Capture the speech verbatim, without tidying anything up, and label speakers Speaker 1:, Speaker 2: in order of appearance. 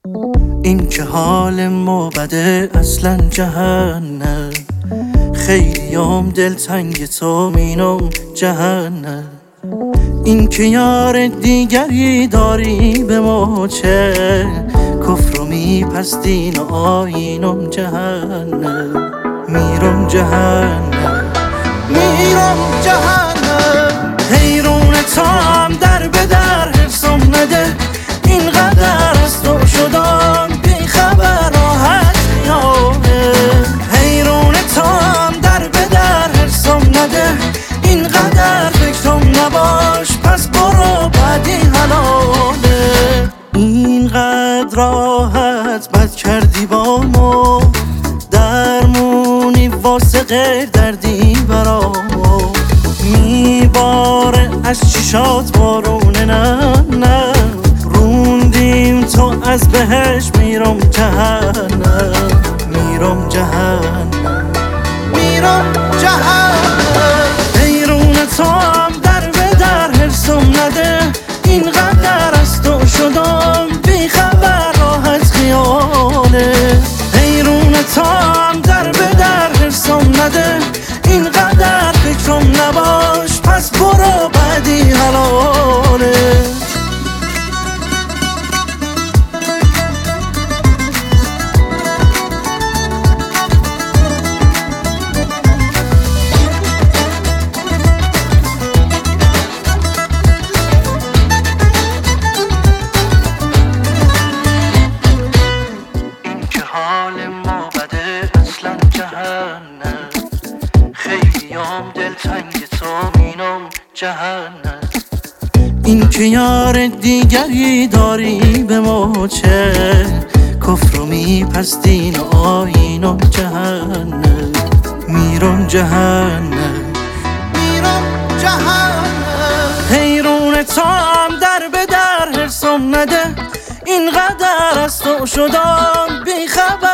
Speaker 1: این که حال ما بده اصلا جهنم، خیلیام دلتنگ تو مینم جهنم. این که یار دیگری داری به ما چه، کفر و میپستین و آینم جهنم. میرم جهنم میرم جهنم. حیرون تا هم در به در حرسم نده، اینقدر از تو شدم بی خبر راحت میانه. حیرون تا هم در به در حرسم نده، اینقدر فکرم نباش پس برو بعدی حلاله. اینقدر راحت بد کردی با ما، درمونی واسه غیر دردی برا ما. میباره از چشات بارونه نه نه، روندیم تو از بهش میرم جهنم. میرم جهنم میرم جهنم. حیرون تو هم در به در حرسم نده، اینقدر از تو شدم بی خبر راحت خیاله. حیرون تو هم در به در حرسم نده، اینقدر فکرم نباش پس برو بعدی حلاله. خیلیام دلتنگ تو مینم جهنم. این که یار دیگری داری به ما چه، کفر و میپستین و آینم جهنم. میرم جهنم میرم جهنم. حیرون تا هم در به در حرسم نده، اینقدر از تو شدم بی خبر